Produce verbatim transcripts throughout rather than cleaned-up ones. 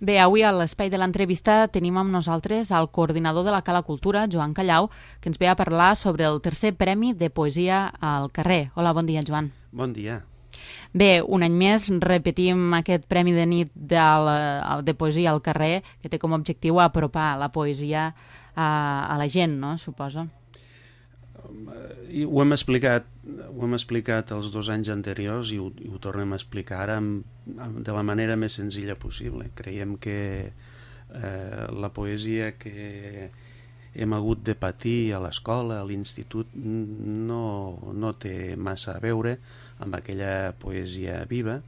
Bé, avui a l'espai de l'entrevista tenim amb nosaltres el coordinador de la Cala Cultura, Joan Callau, que ens ve a parlar sobre el tercer Premi de Poesia al Carrer. Hola, bon dia, Joan. Bon dia. Bé, un any més repetim aquest Premi de nit de, la, de Poesia al Carrer, que té com a objectiu apropar la poesia a, a la gent, no?, suposo. I ho hem explicat ho hem explicat els dos anys anteriors i ho, i ho tornem a explicar ara amb, amb, de la manera més senzilla possible. Creiem que eh, la poesia que hem hagut de patir a l'escola, a l'institut, no, no té massa a veure amb aquella poesia viva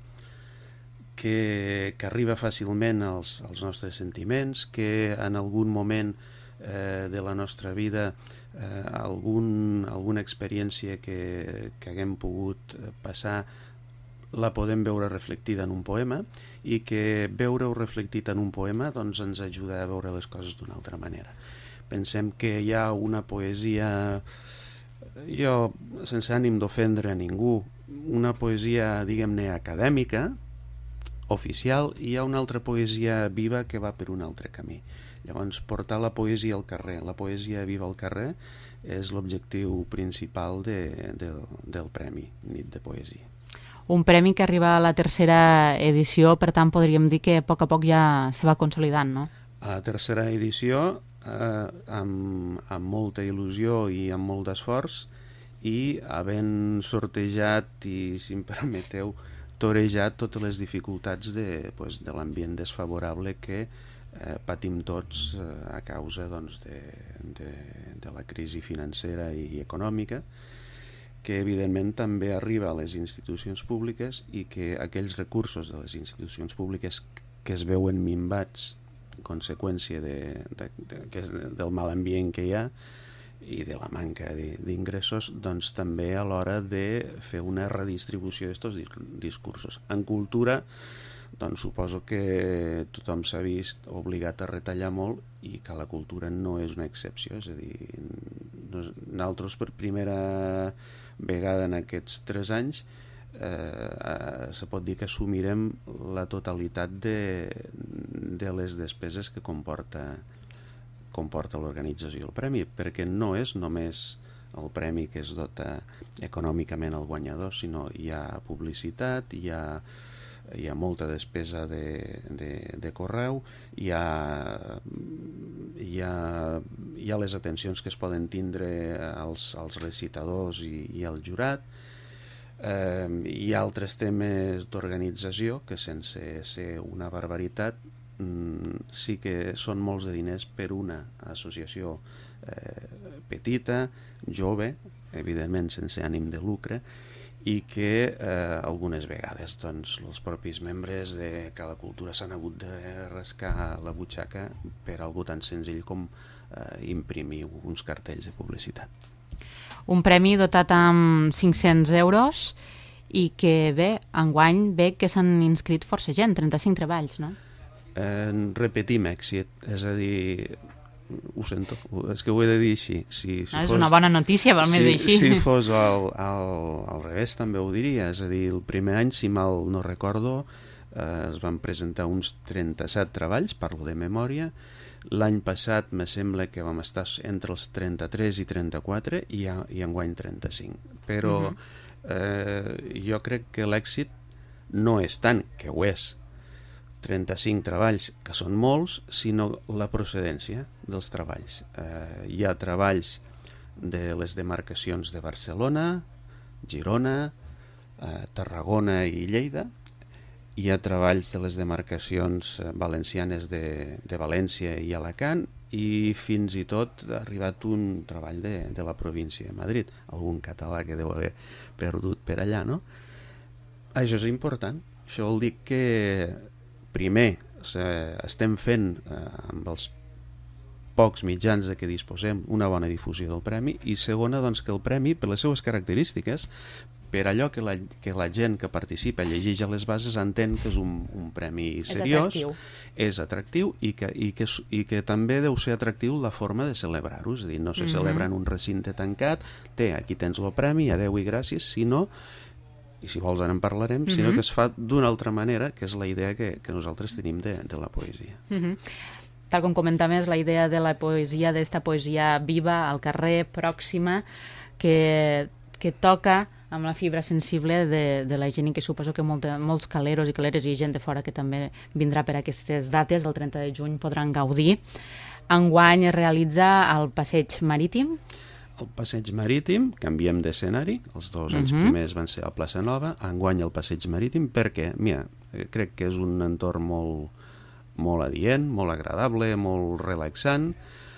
que, que arriba fàcilment als, als nostres sentiments, que en algun moment eh, de la nostra vida Eh, algun, alguna experiència que, que haguem pogut passar la podem veure reflectida en un poema i que veure-ho reflectit en un poema doncs, ens ajuda a veure les coses d'una altra manera. Pensem que hi ha una poesia, jo sense ànim d'ofendre a ningú, una poesia, diguem-ne, acadèmica, oficial, i hi ha una altra poesia viva que va per un altre camí. Llavors, portar la poesia al carrer, la poesia viva al carrer, és l'objectiu principal de, de, del Premi Nit de Poesia. Un premi que arriba a la tercera edició, per tant podríem dir que a poc a poc ja se va consolidant, no? A la tercera edició, eh, amb, amb molta il·lusió i amb molt d'esforç, i havent sortejat i, si em permeteu, torejat totes les dificultats de, pues, de l'ambient desfavorable que Eh, patim tots eh, a causa doncs, de, de, de la crisi financera i econòmica, que evidentment també arriba a les institucions públiques i que aquells recursos de les institucions públiques que es veuen minvats en conseqüència de, de, de, de, del mal ambient que hi ha i de la manca d'ingressos, doncs també a l'hora de fer una redistribució d'aquests discursos. En cultura, doncs suposo que tothom s'ha vist obligat a retallar molt i que la cultura no és una excepció. És a dir, nosaltres per primera vegada en aquests tres anys eh, se pot dir que assumirem la totalitat de, de les despeses que comporta, comporta l'organització del premi, perquè no és només el premi que es dota econòmicament al guanyador, sinó hi ha publicitat, hi ha hi ha molta despesa de, de, de correu, hi ha, hi, ha, hi ha les atencions que es poden tindre als, als recitadors i, i al jurat, eh, hi ha altres temes d'organització que, sense ser una barbaritat, mm, sí que són molts de diners per una associació eh, petita, jove, evidentment sense ànim de lucre, i que eh, algunes vegades doncs, els propis membres de Cala Cultura s'han hagut de rascar la butxaca per algo tan senzill com eh, imprimir uns cartells de publicitat. Un premi dotat amb cinc-cents euros i que bé, enguany ve que s'han inscrit força gent, trenta-cinc treballs, no? Eh, repetim èxit, és a dir, ho sento, és que ho he de dir així. Si, si no, és fos, una bona notícia, val més dir així. Si fos al, al, al revés també ho diria, és a dir, el primer any, si mal no recordo, eh, es van presentar uns trenta-set treballs, parlo de memòria. L'any passat me sembla que vam estar entre els trenta-tres i trenta-quatre i, a, i enguany trenta-cinc. Però uh-huh. eh, jo crec que l'èxit no és tant, que ho és, trenta-cinc treballs, que són molts, sinó la procedència dels treballs. Eh, hi ha treballs de les demarcacions de Barcelona, Girona, eh, Tarragona i Lleida, hi ha treballs de les demarcacions valencianes de, de València i Alacant, i fins i tot ha arribat un treball de, de la província de Madrid, algun català que deu haver perdut per allà, no? Això és important. Això vol dir que primer estem fent eh, amb els pocs mitjans de què disposem una bona difusió del premi, i segona, doncs, que el premi, per les seues característiques, per allò que la, que la gent que participa llegeix a les bases entén que és un, un premi seriós, és atractiu, és atractiu i, que, i, que, i que també deu ser atractiu la forma de celebrar-ho, és a dir, no se mm-hmm. celebra en un recinte tancat, té, aquí tens el premi, adeu i gràcies, sinó i si vols ara en parlarem, mm-hmm. sinó que es fa d'una altra manera, que és la idea que, que nosaltres tenim de, de la poesia. Mm-hmm. Tal com comentaves, la idea de la poesia, d'esta poesia viva, al carrer, pròxima, que, que toca amb la fibra sensible de, de la gent i que suposo que molta, molts caleros i caleres i gent de fora que també vindrà per aquestes dates, el trenta de juny podran gaudir. Enguany es realitza al Passeig Marítim. El Passeig Marítim, canviem d'escenari, els dos anys uh-huh. primers van ser a Plaça Nova, enguany el Passeig Marítim, perquè, mira, crec que és un entorn molt, molt adient, molt agradable, molt relaxant,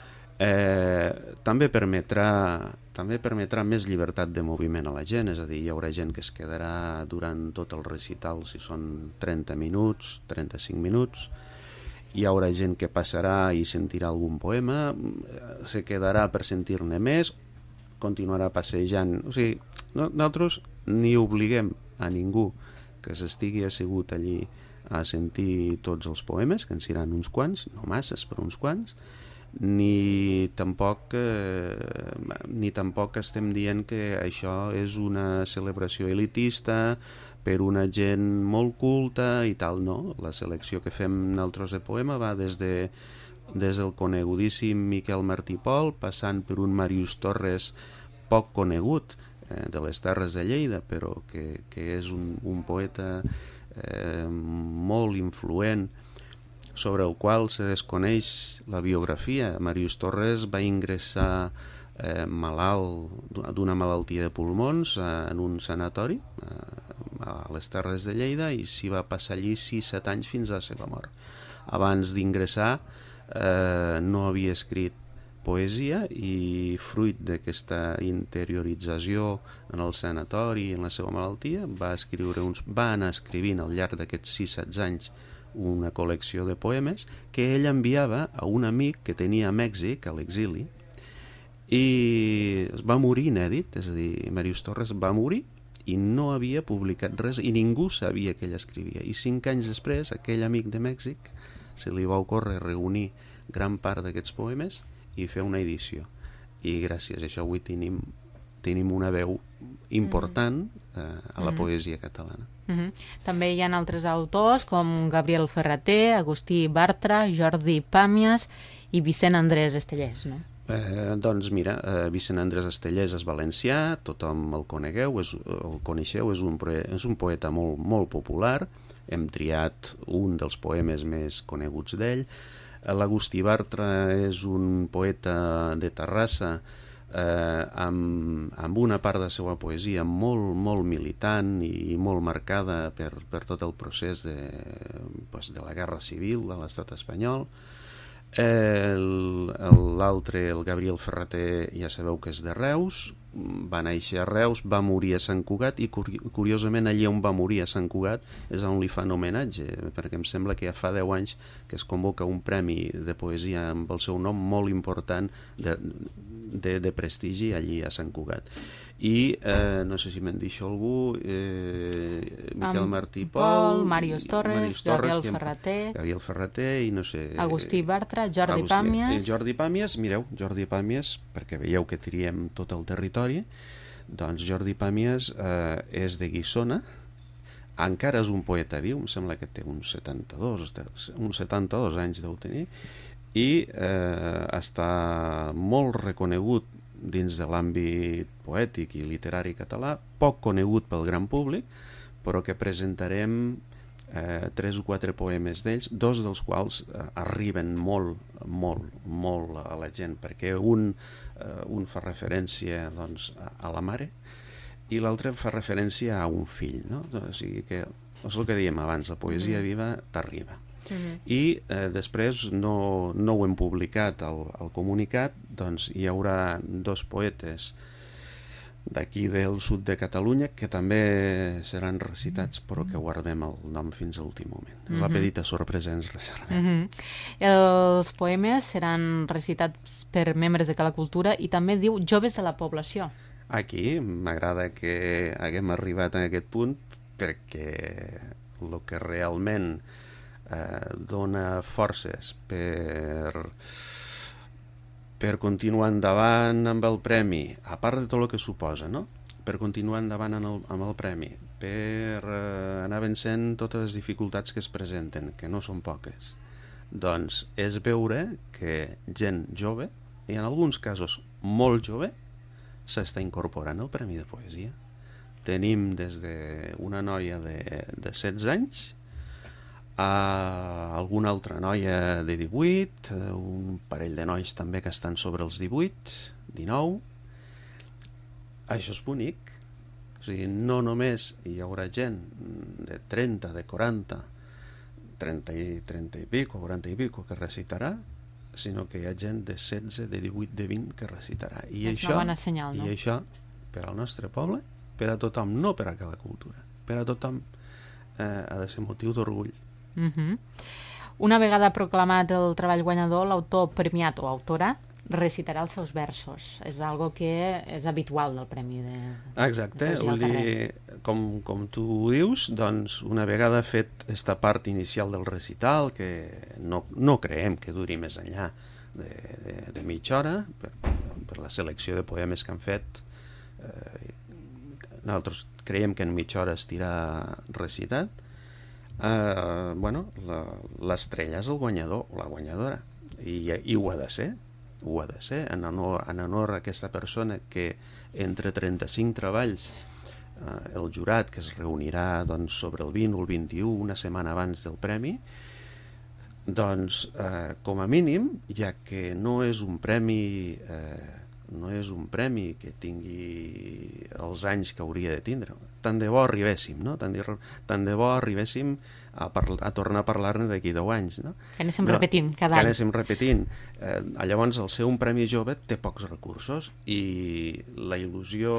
eh, també permetrà també permetrà més llibertat de moviment a la gent, és a dir, hi haurà gent que es quedarà durant tot el recital, si són trenta minuts, trenta-cinc minuts, hi haurà gent que passarà i sentirà algun poema, se quedarà per sentir-ne més, continuarà passejant. O sigui, no, nosaltres ni obliguem a ningú que s'estigui assegut allí a sentir tots els poemes, que en seran uns quants, no masses, però uns quants, ni tampoc eh, ni tampoc estem dient que això és una celebració elitista per una gent molt culta i tal, no. La selecció que fem nosaltres de poema va des de des del conegudíssim Miquel Martí Pol, passant per un Màrius Torres poc conegut, eh, de les Terres de Lleida, però que, que és un, un poeta eh, molt influent, sobre el qual se desconeix la biografia. Màrius Torres va ingressar eh, malalt d'una malaltia de pulmons eh, en un sanatori eh, a les Terres de Lleida i s'hi va passar allí sis set anys fins a la seva mort. Abans d'ingressar eh, no havia escrit poesia i fruit d'aquesta interiorització en el sanatori i en la seva malaltia va, escriure uns, va anar escrivint al llarg d'aquests sis set anys una col·lecció de poemes que ell enviava a un amic que tenia a Mèxic, a l'exili, i es va morir inèdit, és a dir, Màrius Torres va morir i no havia publicat res i ningú sabia que ell escrivia. I cinc anys després, aquell amic de Mèxic se li va ocórrer reunir gran part d'aquests poemes i fer una edició. I gràcies a això avui tenim, tenim una veu important eh, a la poesia catalana. Mm-hmm. També hi ha altres autors com Gabriel Ferrater, Agustí Bartra, Jordi Pàmies i Vicent Andrés Estellés, no? Eh, doncs mira, eh, Vicent Andrés Estellés és valencià, tothom el conegueu, és, el coneixeu, és un, és un poeta molt, molt popular, hem triat un dels poemes més coneguts d'ell. L'Agustí Bartra és un poeta de Terrassa eh, amb, amb una part de la seva poesia molt, molt militant i molt marcada per, per tot el procés de, pues, de la Guerra Civil de l'Estat espanyol. Eh, l'altre, el Gabriel Ferrater, ja sabeu que és de Reus, va néixer a Reus, va morir a Sant Cugat i curiosament allí on va morir a Sant Cugat és on li fan homenatge, perquè em sembla que ja fa deu anys que es convoca un premi de poesia amb el seu nom molt important de, de, de prestigi allí a Sant Cugat. I eh, no sé si me'n deixo algú, eh, Miquel um, Martí Pol, Màrius Torres, Màrius Torres, Gabriel Ferrater, Gabriel Ferrater i no sé... Agustí Bartra, Jordi Agustí, Pàmies... Eh, Jordi Pàmies, mireu, Jordi Pàmies, perquè veieu que triem tot el territori, doncs Jordi Pàmies eh, és de Guissona, encara és un poeta viu, em sembla que té uns setanta-dos, uns setanta-dos anys deu tenir, i eh, està molt reconegut dins de l'àmbit poètic i literari català, poc conegut pel gran públic, però que presentarem eh, tres o quatre poemes d'ells, dos dels quals eh, arriben molt, molt, molt a la gent, perquè un, eh, un fa referència doncs, a la mare i l'altre fa referència a un fill, no? O sigui que és el que dèiem abans, la poesia mm. viva t'arriba. Mm-hmm. I eh, després no, no ho hem publicat al, al comunicat, doncs hi haurà dos poetes d'aquí del sud de Catalunya que també seran recitats, però que guardem el nom fins a l'últim moment. Mm-hmm. És la petita sorpresa ens reservem. Mm-hmm. Els poemes seran recitats per membres de Cala Cultura i també diu joves de la població. Aquí m'agrada que haguem arribat a aquest punt perquè el que realment eh, dona forces per, per continuar endavant amb el premi, a part de tot el que suposa, no? Per continuar endavant amb el, amb el premi, per eh, anar vencent totes les dificultats que es presenten, que no són poques, doncs és veure que gent jove, i en alguns casos molt jove, s'està incorporant al Premi de Poesia. Tenim des d'una noia de, de setze anys a alguna altra noia de divuit, un parell de nois també que estan sobre els divuit, dinou. Això és bonic. O sigui, no només hi haurà gent de trenta, de quaranta, trenta i, trenta i pico, quaranta i pico que recitarà, sinó que hi ha gent de setze, de divuit, de vint que recitarà. I és això, una bona senyal, no? I això, per al nostre poble, per a tothom, no per a cada cultura, per a tothom eh, ha de ser motiu d'orgull. Uh-huh. Una vegada proclamat el treball guanyador, l'autor premiat o autora recitarà els seus versos. És algo que és habitual del Premi de... Exacte, de vull dir, com, com tu dius, doncs una vegada fet esta part inicial del recital, que no, no creiem que duri més enllà de, de, de mitja hora, per, per la selecció de poemes que han fet, eh, nosaltres creiem que en mitja hora estirà recitat. Eh, bueno, l'estrella és el guanyador o la guanyadora, i, i ho ha de ser. ho ha de ser, en honor, en honor a aquesta persona que entre trenta-cinc treballs eh, el jurat, que es reunirà doncs, sobre el vint o el vint-i-u, una setmana abans del premi, doncs eh, com a mínim, ja que no és un premi eh, no és un premi que tingui els anys que hauria de tindre, tant de bo arribéssim, no? tant, de, tant de bo arribéssim a, parla, a tornar a parlar-ne d'aquí deu anys, no? Que anéssim no, repetint cada que any. anéssim repetint. Eh, llavors, el ser un premi jove té pocs recursos i la il·lusió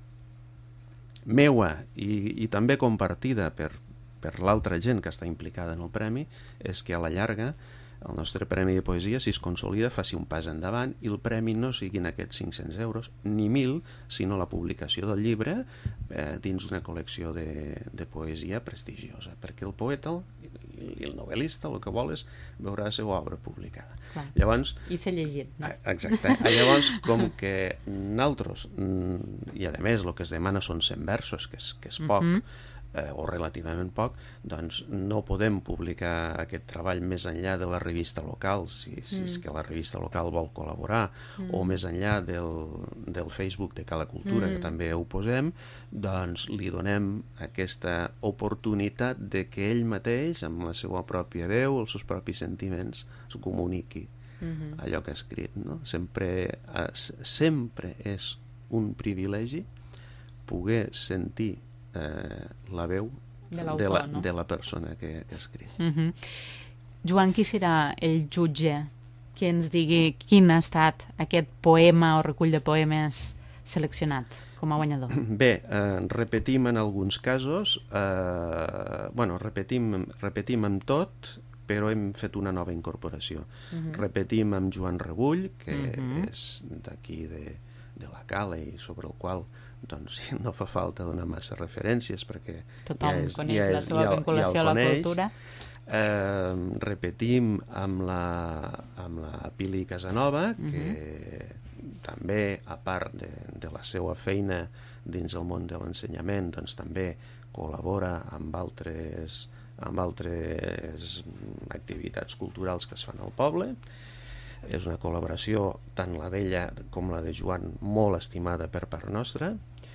meua i, i també compartida per, per l'altra gent que està implicada en el premi és que a la llarga el nostre Premi de Poesia, si es consolida, faci un pas endavant i el premi no siguin aquests cinc-cents euros ni mil, sinó la publicació del llibre eh, dins una col·lecció de, de poesia prestigiosa, perquè el poeta i el novel·lista el que vol és veure la seva obra publicada. Clar. Llavors, i ser llegit, no? Exacte. Llavors, com que nosaltres, i a més el que es demana són cent versos, que és, que és poc, mm-hmm. Eh, o relativament poc, doncs no podem publicar aquest treball més enllà de la revista local, si, si mm. és que la revista local vol col·laborar, mm. o més enllà del, del Facebook de Cala Cultura, mm. que també ho posem, doncs li donem aquesta oportunitat de que ell mateix, amb la seva pròpia veu, els seus propis sentiments, es comuniqui mm-hmm. allò que ha escrit, no? Sempre, eh, sempre és un privilegi poder sentir Eh, la veu de, de, la, no? de la persona que, que ha escrit. Uh-huh. Joan, qui serà el jutge que ens digui quin ha estat aquest poema o recull de poemes seleccionat com a guanyador? Bé, eh, repetim en alguns casos, eh, bueno, repetim, repetim amb tot, però hem fet una nova incorporació. Uh-huh. Repetim amb Joan Rebull, que uh-huh. és d'aquí de, de la Cala i sobre el qual doncs no fa falta donar massa referències perquè tothom ja és, coneix ja és, la seva ja, vinculació ja a la coneix. cultura. Eh, repetim amb la, amb la Pili Casanova, que uh-huh. també, a part de, de la seva feina dins el món de l'ensenyament, doncs també col·labora amb altres, amb altres activitats culturals que es fan al poble. És una col·laboració, tant la d'ella com la de Joan, molt estimada per part nostra.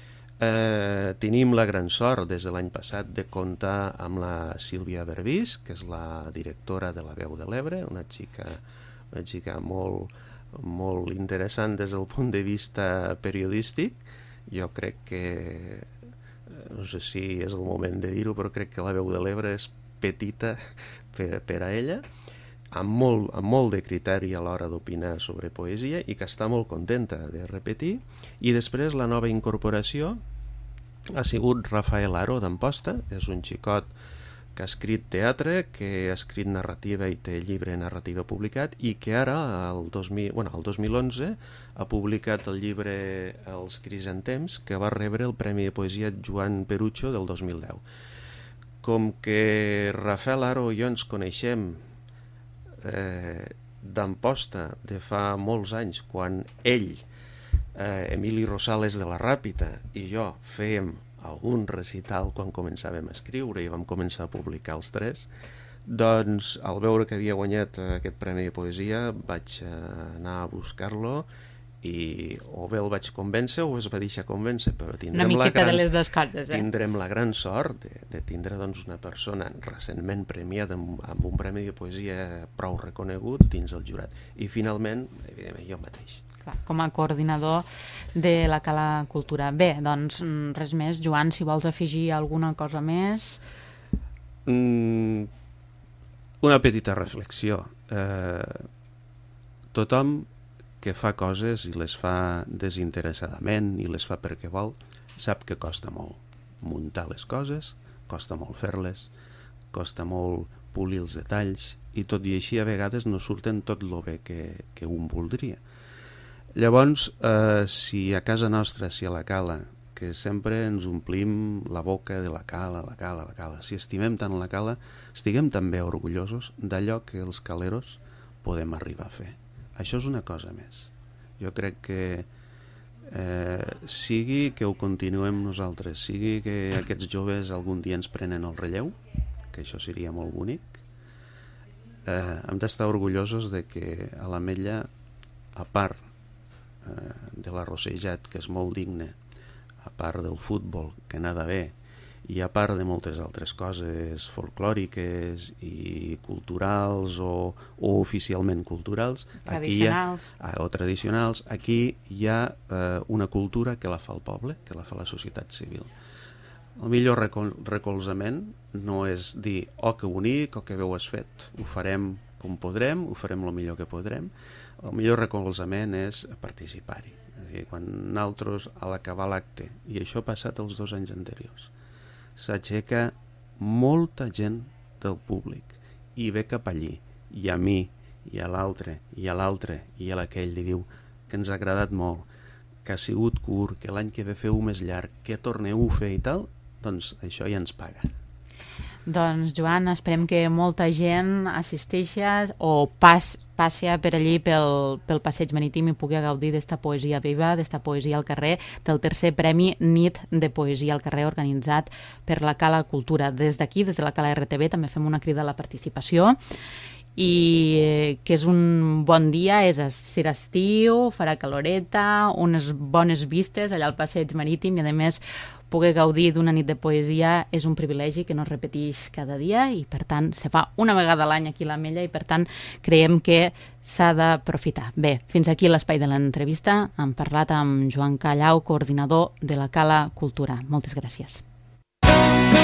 Eh, tenim la gran sort des de l'any passat de comptar amb la Sílvia Berbís, que és la directora de La Veu de l'Ebre, una xica, una xica molt, molt interessant des del punt de vista periodístic. Jo crec que, no sé si és el moment de dir-ho, però crec que La Veu de l'Ebre és petita per, per a ella, amb molt, amb molt de criteri a l'hora d'opinar sobre poesia i que està molt contenta de repetir. I després la nova incorporació ha sigut Rafael Aro d'Amposta, és un xicot que ha escrit teatre, que ha escrit narrativa i té llibre narrativa publicat i que ara, el dos mil, bueno, el dos mil onze, ha publicat el llibre Els Crisantems, que va rebre el Premi de Poesia Joan Perucho del dos mil deu. Com que Rafael Aro i jo ens coneixem Eh, d'Amposta de fa molts anys, quan ell, eh, Emili Rosales de la Ràpita i jo fèiem algun recital quan començàvem a escriure i vam començar a publicar els tres, doncs al veure que havia guanyat aquest premi de poesia vaig anar a buscar-lo i o bé el vaig convèncer o es va deixar convèncer, però tindrem, la gran, de les dues coses, eh? tindrem la gran sort de, de tindre doncs, una persona recentment premiada amb, amb un premi de poesia prou reconegut dins el jurat. I finalment, evidentment, jo mateix. Clar, com a coordinador de la Cala Cultura. Bé, doncs res més. Joan, si vols afegir alguna cosa més... Mm, una petita reflexió. Eh, tothom que fa coses i les fa desinteressadament i les fa perquè vol, sap que costa molt muntar les coses, costa molt fer-les, costa molt polir els detalls i tot i així a vegades no surten tot el bé que, que un voldria. Llavors, eh, si a casa nostra, si a la Cala, que sempre ens omplim la boca de la Cala, la Cala, la Cala, si estimem tant la Cala, estiguem també orgullosos d'allò que els caleros podem arribar a fer. Això és una cosa més. Jo crec que eh, sigui que ho continuem nosaltres, sigui que aquests joves algun dia ens prenen el relleu, que això seria molt bonic, eh, hem d'estar orgullosos de que a l'Ametlla, a part eh, de l'arrossejat, que és molt digne, a part del futbol, que nada bé, i a part de moltes altres coses folclòriques i culturals o, o oficialment culturals, tradicionals. Aquí hi ha, o tradicionals, aquí hi ha eh, una cultura que la fa el poble, que la fa la societat civil. El millor recol recolzament no és dir oh, que bonic, o que bé ho has fet, ho farem com podrem, ho farem el millor que podrem. El millor recolzament és participar-hi. Quan nosaltres, a l'acabar l'acte, i això ha passat els dos anys anteriors, s'aixeca molta gent del públic i ve cap allí, i a mi, i a l'altre, i a l'altre, i a l'aquell, li diu que ens ha agradat molt, que ha sigut curt, que l'any que ve feu més llarg, que torneu a fer i tal, doncs això ja ens paga. Doncs, Joan, esperem que molta gent assisteixi o pas, passi per allí pel, pel passeig marítim i pugui gaudir d'esta poesia viva, d'esta poesia al carrer, del tercer Premi Nit de Poesia al Carrer organitzat per la Cala Cultura. Des d'aquí, des de la Cala R T V, també fem una crida a la participació i que és un bon dia, és estiu, farà caloreta, unes bones vistes allà al passeig marítim i a més poder gaudir d'una nit de poesia és un privilegi que no es repeteix cada dia i per tant se fa una vegada a l'any aquí a l'Ametlla i per tant creiem que s'ha d'aprofitar. Bé, fins aquí l'espai de l'entrevista. Hem parlat amb Joan Callau, coordinador de la Cala Cultura. Moltes gràcies.